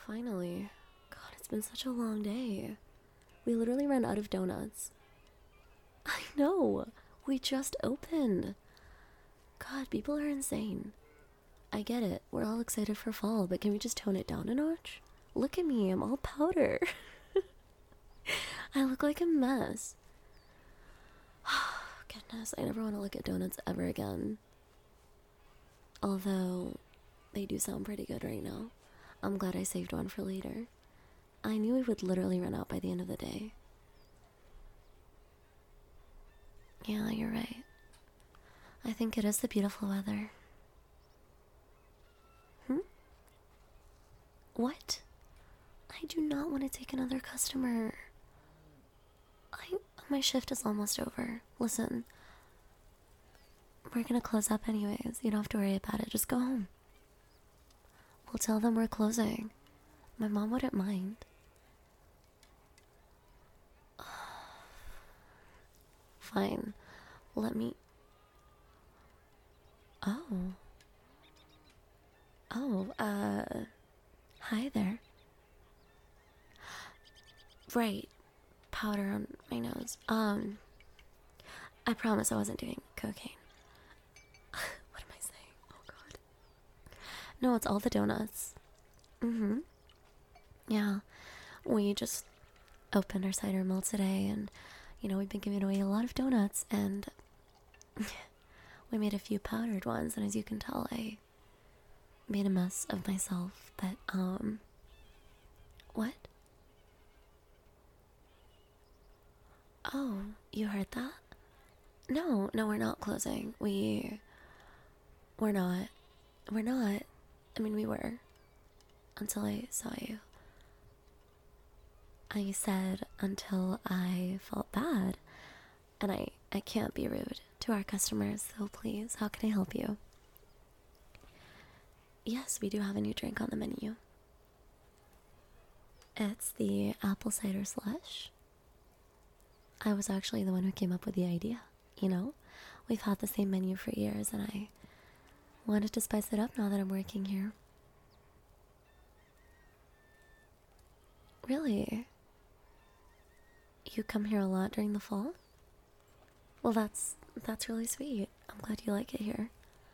Finally. God, it's been such a long day. We literally ran out of donuts. I know. We just opened. God, people are insane. I get it. We're all excited for fall, but can we just tone it down a notch? Look at me. I'm all powder. I look like a mess. Goodness, I never want to look at donuts ever again. Although, they do sound pretty good right now. I'm glad I saved one for later. I knew we would literally run out by the end of the day. Yeah, you're right. I think it is the beautiful weather. Hmm? What? I do not want to take another customer. My shift is almost over. Listen, we're gonna close up anyways. You don't have to worry about it. Just go home. We'll tell them we're closing. My mom wouldn't mind. Fine. Let me... Oh. Oh, hi there. Right. Powder on my nose. I promise I wasn't doing cocaine. What am I saying? Oh god. No, it's all the donuts. Mm-hmm. Yeah. We just opened our cider mill today and, we've been giving away a lot of donuts and we made a few powdered ones, and as you can tell, I made a mess of myself, but, what? Oh, you heard that? No, we're not closing. We're not. We're not. I mean, we were. Until I saw you. I said until I felt bad. And I can't be rude to our customers, so please, how can I help you? Yes, we do have a new drink on the menu. It's the apple cider slush. I was actually the one who came up with the idea, We've had the same menu for years, and I wanted to spice it up now that I'm working here. Really? You come here a lot during the fall? Well, that's really sweet. I'm glad you like it here.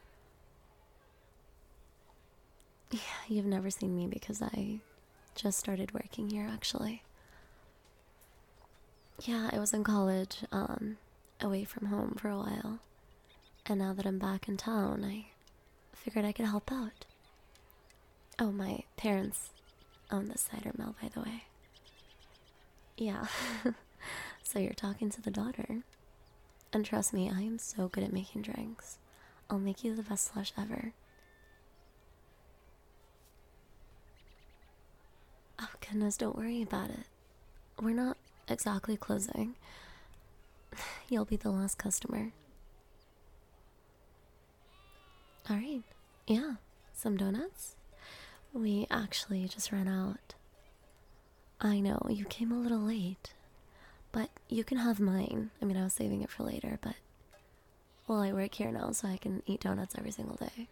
Yeah, you've never seen me because I just started working here, actually. Yeah, I was in college, away from home for a while. And now that I'm back in town, I figured I could help out. Oh, my parents own the cider mill, by the way. Yeah. So you're talking to the daughter. And trust me, I am so good at making drinks. I'll make you the best slush ever. Oh, goodness, don't worry about it. We're not exactly closing. You'll be the last customer. Alright. Yeah. Some donuts? We actually just ran out. I know, you came a little late. But you can have mine. I mean, I was saving it for later, but... Well, I work here now, so I can eat donuts every single day.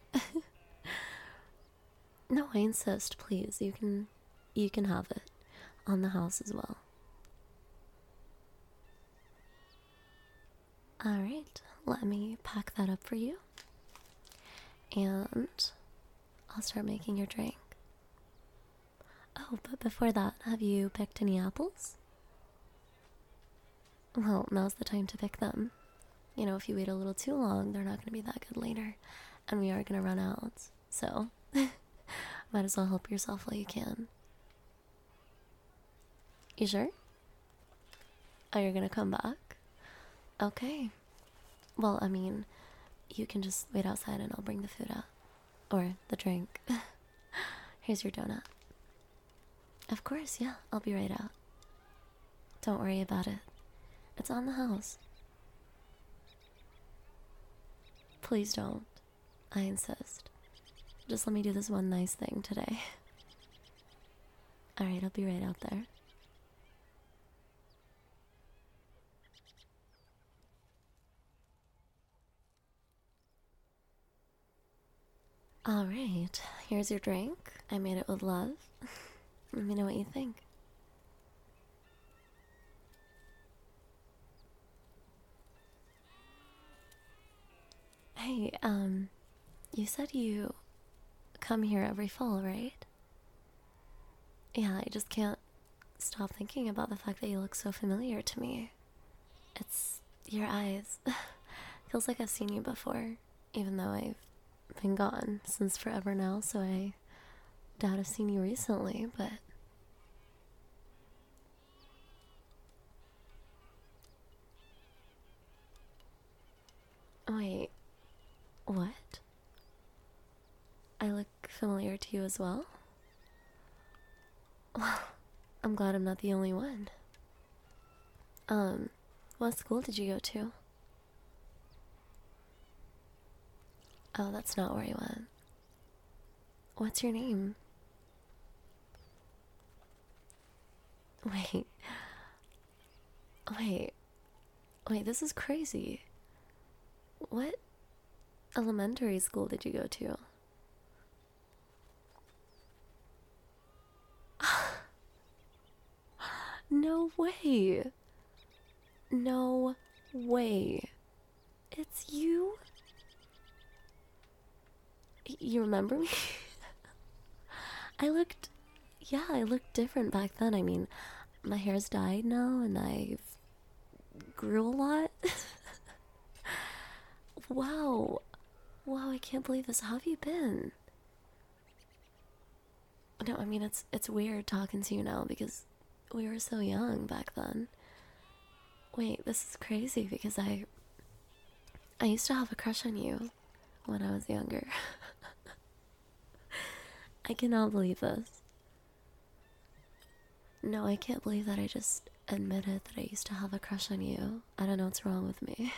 No, I insist, please. You can have it. On the house as well. Alright, let me pack that up for you. And I'll start making your drink. Oh, but before that, have you picked any apples? Well, now's the time to pick them. If you wait a little too long, they're not going to be that good later. And we are going to run out. So, might as well help yourself while you can. You sure? Oh, you're going to come back? Okay. Well, I mean, you can just wait outside and I'll bring the food out. Or the drink. Here's your donut. Of course, yeah, I'll be right out. Don't worry about it. It's on the house. Please don't. I insist. Just let me do this one nice thing today. Alright, I'll be right out there. Alright, here's your drink. I made it with love. Let me know what you think. Hey, you said you come here every fall, right? Yeah, I just can't stop thinking about the fact that you look so familiar to me. It's your eyes. Feels like I've seen you before, even though I've been gone since forever now, so I doubt I've seen you recently, but. Wait, what? I look familiar to you as well? Well, I'm glad I'm not the only one. What school did you go to? Oh, that's not where I went. What's your name? Wait, wait, wait, this is crazy. What elementary school did you go to? No way. No way. It's you? You remember me? I looked different back then. I mean, my hair's dyed now and I've grew a lot. Wow. Wow, I can't believe this. How have you been? No, I mean, it's weird talking to you now because we were so young back then. Wait, this is crazy because I used to have a crush on you when I was younger. I cannot believe this. No, I can't believe that I just admitted that I used to have a crush on you. I don't know what's wrong with me.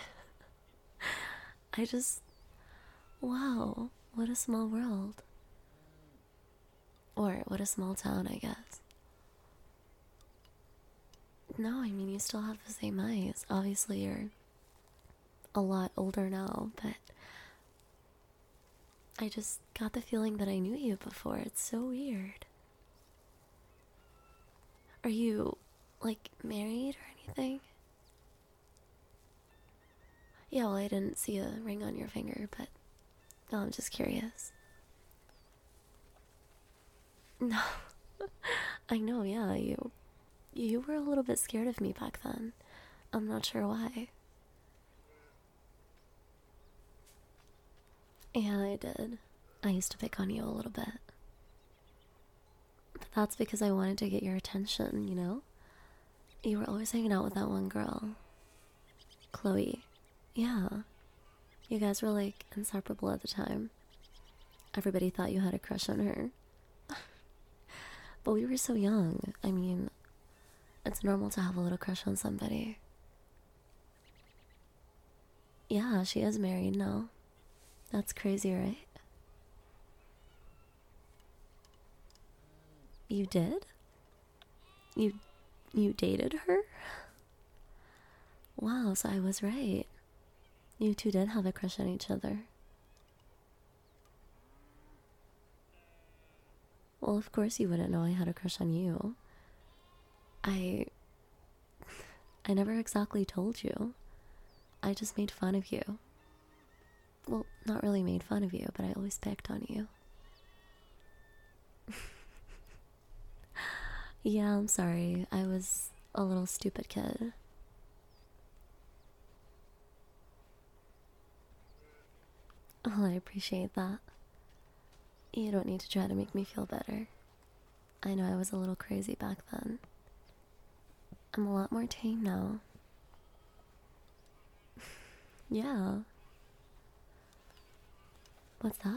I just. Wow, what a small world. Or what a small town, I guess. No, I mean, you still have the same eyes. Obviously, you're a lot older now, but I just got the feeling that I knew you before. It's so weird. Are you, like, married or anything? Yeah, well, I didn't see a ring on your finger, but no, I'm just curious. No, I know, yeah, you were a little bit scared of me back then. I'm not sure why. Yeah, I did. I used to pick on you a little bit. But that's because I wanted to get your attention, you know? You were always hanging out with that one girl, Chloe. Yeah, you guys were like inseparable at the time. Everybody thought you had a crush on her. But we were so young. I mean, it's normal to have a little crush on somebody. Yeah, she is married now. That's crazy, right? You did? You you dated her? Wow, so I was right. You two did have a crush on each other. Well, of course you wouldn't know I had a crush on you. I I never exactly told you. I just made fun of you. Well, not really made fun of you, but I always picked on you. Yeah, I'm sorry. I was a little stupid kid. Oh, I appreciate that. You don't need to try to make me feel better. I know I was a little crazy back then. I'm a lot more tame now. Yeah. What's that?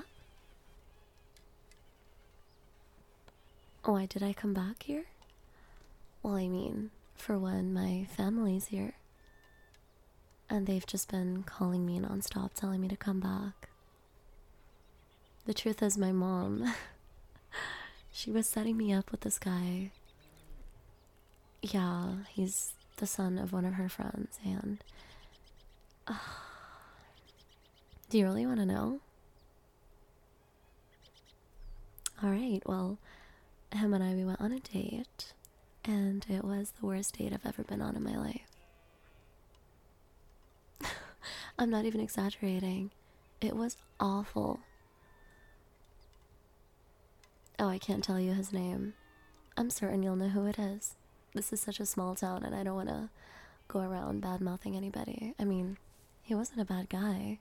Why did I come back here? Well, I mean, for one, my family's here. And they've just been calling me nonstop, telling me to come back. The truth is, my mom, she was setting me up with this guy. Yeah, he's the son of one of her friends, and. Do you really want to know? Alright, well, him and I, we went on a date, and it was the worst date I've ever been on in my life. I'm not even exaggerating. It was awful. Oh, I can't tell you his name. I'm certain you'll know who it is. This is such a small town, and I don't want to go around bad mouthing anybody. I mean, he wasn't a bad guy.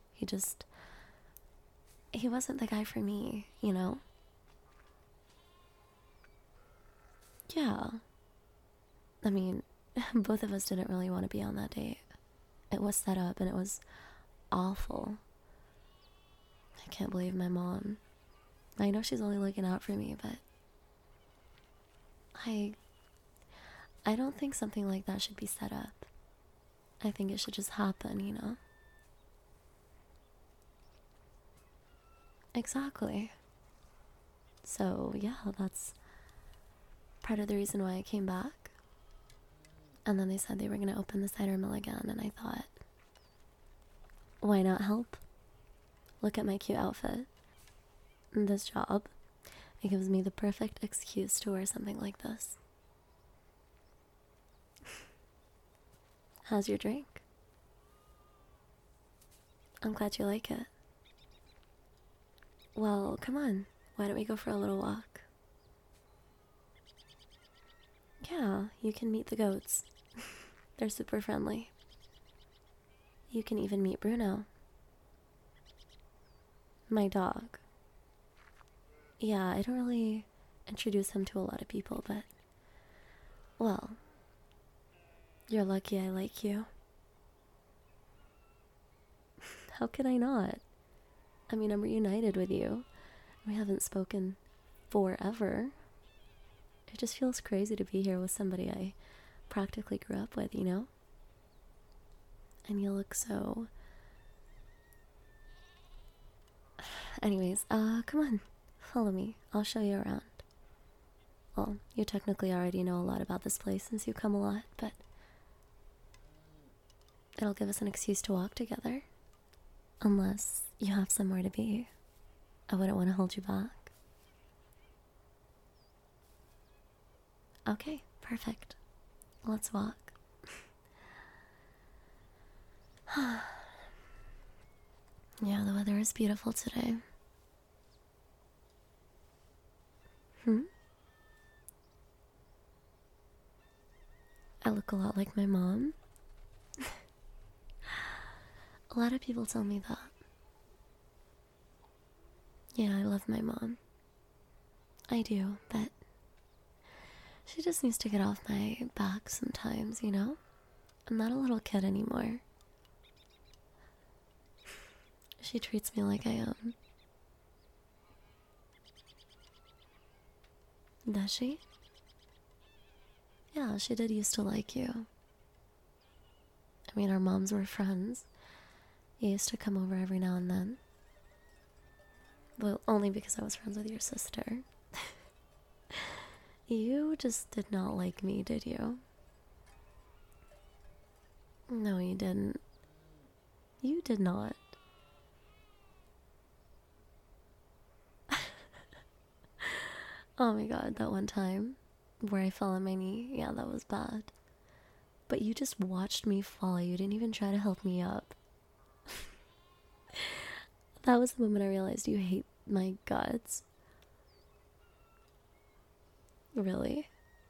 He wasn't the guy for me, you know? Yeah. I mean, both of us didn't really want to be on that date. It was set up, and it was awful. I can't believe my mom. I know she's only looking out for me, but I don't think something like that should be set up. I think it should just happen, you know? Exactly. So, yeah, that's part of the reason why I came back. And then they said they were going to open the cider mill again, and I thought, why not help? Look at my cute outfit. This job, it gives me the perfect excuse to wear something like this. How's your drink? I'm glad you like it. Well, come on. Why don't we go for a little walk? Yeah, you can meet the goats. They're super friendly. You can even meet Bruno. My dog. Yeah, I don't really introduce him to a lot of people, but, well, you're lucky I like you. How could I not? I mean, I'm reunited with you. We haven't spoken forever. It just feels crazy to be here with somebody I practically grew up with, you know? And you look so... Anyways, come on. Follow me. I'll show you around. Well, you technically already know a lot about this place since you come a lot, but it'll give us an excuse to walk together. Unless you have somewhere to be. I wouldn't want to hold you back. Okay, perfect. Let's walk. Yeah, the weather is beautiful today. I look a lot like my mom. A lot of people tell me that. Yeah, I love my mom. I do, but she just needs to get off my back sometimes, you know? I'm not a little kid anymore. She treats me like I am. Does she? Yeah, she did used to like you. I mean, our moms were friends. You used to come over every now and then. Well, only because I was friends with your sister. You just did not like me, did you? No, you didn't. You did not. Oh my god, that one time where I fell on my knee. Yeah, that was bad. But you just watched me fall. You didn't even try to help me up. That was the moment I realized you hate my guts. Really?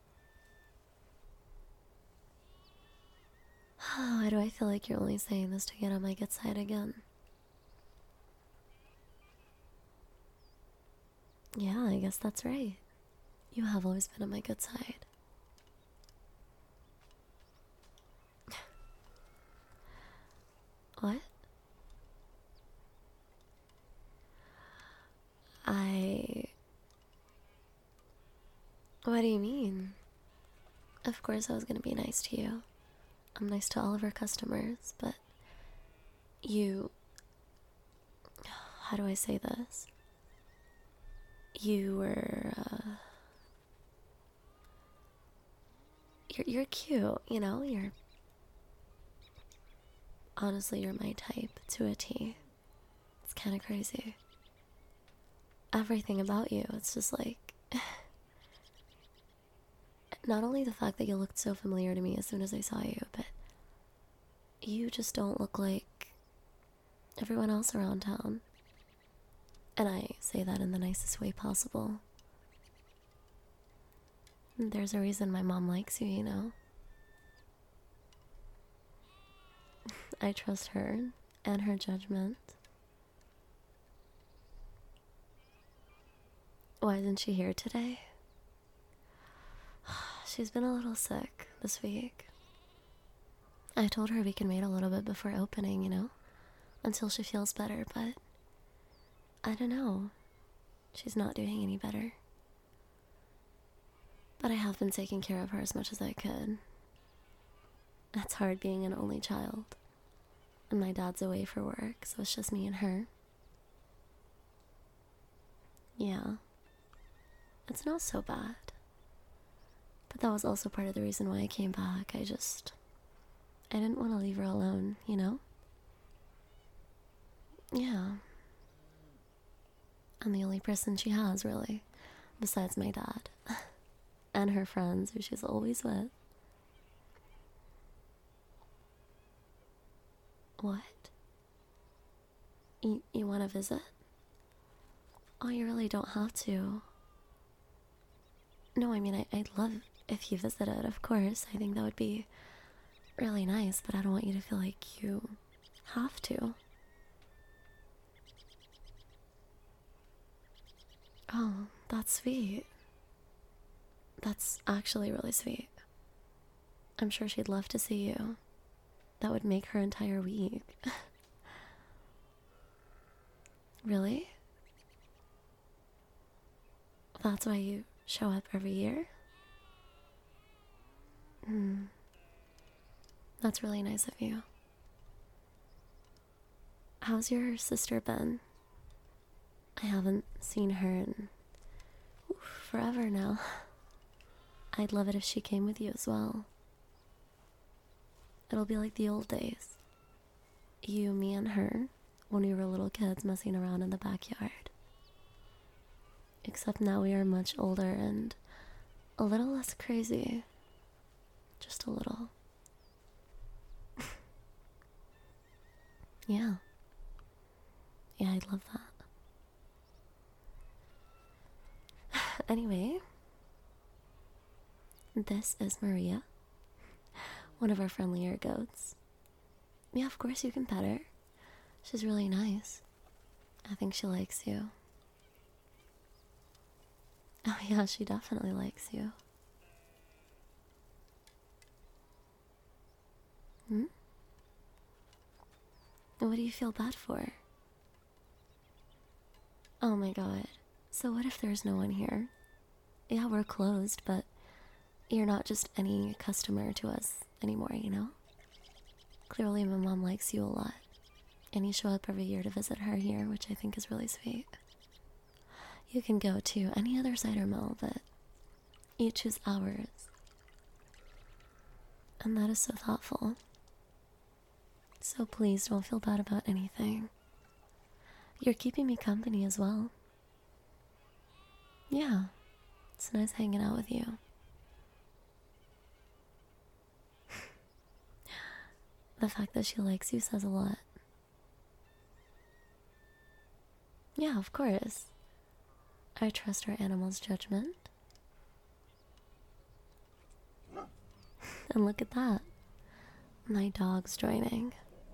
Why do I feel like you're only saying this to get on my good side again? Yeah, I guess that's right. You have always been on my good side. What? I... What do you mean? Of course I was gonna be nice to you. I'm nice to all of our customers, but you... How do I say this? You were, You're cute, you know? Honestly, you're my type to a T. It's kind of crazy. Everything about you, it's just like... Not only the fact that you looked so familiar to me as soon as I saw you, but you just don't look like everyone else around town. And I say that in the nicest way possible. There's a reason my mom likes you, you know? I trust her and her judgment. Why isn't she here today? She's been a little sick this week. I told her we can wait a little bit before opening, you know, until she feels better, but I don't know. She's not doing any better. But I have been taking care of her as much as I could. It's hard being an only child. And my dad's away for work, so it's just me and her. Yeah. It's not so bad. But that was also part of the reason why I came back. I didn't want to leave her alone, you know? Yeah. I'm the only person she has, really, besides my dad. And her friends, who she's always with. What? You want to visit? Oh, you really don't have to. No, I mean, I'd love if you visited, of course. I think that would be really nice, but I don't want you to feel like you have to. Oh, that's sweet. That's actually really sweet. I'm sure she'd love to see you. That would make her entire week. Really? That's why you show up every year? That's really nice of you. How's your sister been? I haven't seen her in forever now. I'd love it if she came with you as well. It'll be like the old days. You, me, and her, when we were little kids messing around in the backyard. Except now we are much older and a little less crazy. Just a little. Yeah. Yeah, I'd love that. Anyway, this is Maria, one of our friendlier goats. Yeah, of course you can pet her. She's really nice. I think she likes you. Oh yeah, she definitely likes you. What do you feel bad for? Oh my god. So what if there's no one here? Yeah, we're closed, but you're not just any customer to us anymore, you know? Clearly my mom likes you a lot. And you show up every year to visit her here, which I think is really sweet. You can go to any other cider mill, but you choose ours. And that is so thoughtful. So please don't feel bad about anything. You're keeping me company as well. Yeah, it's nice hanging out with you. The fact that she likes you says a lot. Yeah, of course. I trust our animal's judgment. And look at that. My dog's joining.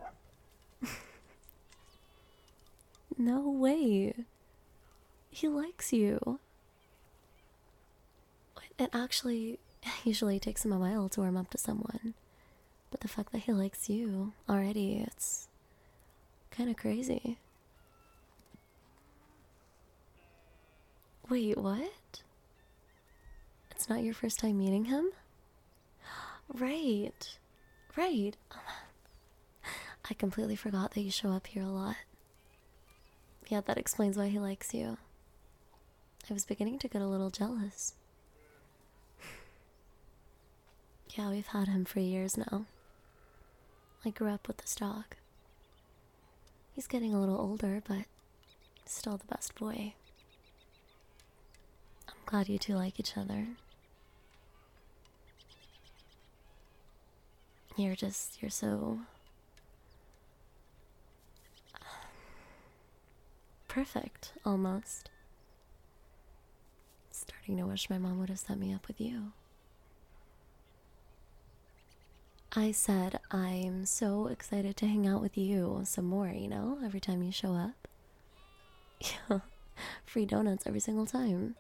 No way. He likes you. It actually usually takes him a while to warm up to someone. But the fact that he likes you already, it's kind of crazy. Wait, what? It's not your first time meeting him? Right. Right. I completely forgot that you show up here a lot. Yeah, that explains why he likes you. I was beginning to get a little jealous. Yeah, we've had him for years now. I grew up with this dog. He's getting a little older, but still the best boy. I'm glad you two like each other. you're so perfect, almost. Starting to wish my mom would have set me up with you. I said I'm so excited to hang out with you some more, every time you show up. Yeah, free donuts every single time.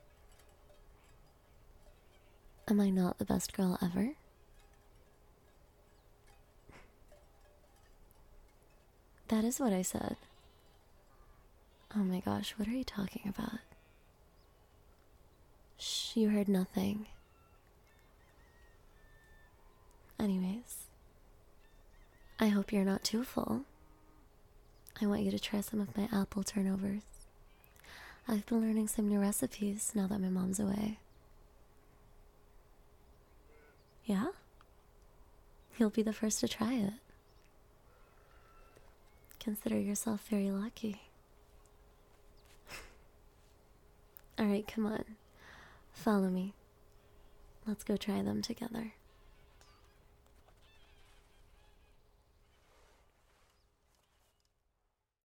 Am I not the best girl ever? That is what I said. Oh my gosh, what are you talking about? Shh, you heard nothing. Anyways, I hope you're not too full. I want you to try some of my apple turnovers. I've been learning some new recipes now that my mom's away. Yeah? You'll be the first to try it. Consider yourself very lucky. Alright, come on. Follow me. Let's go try them together.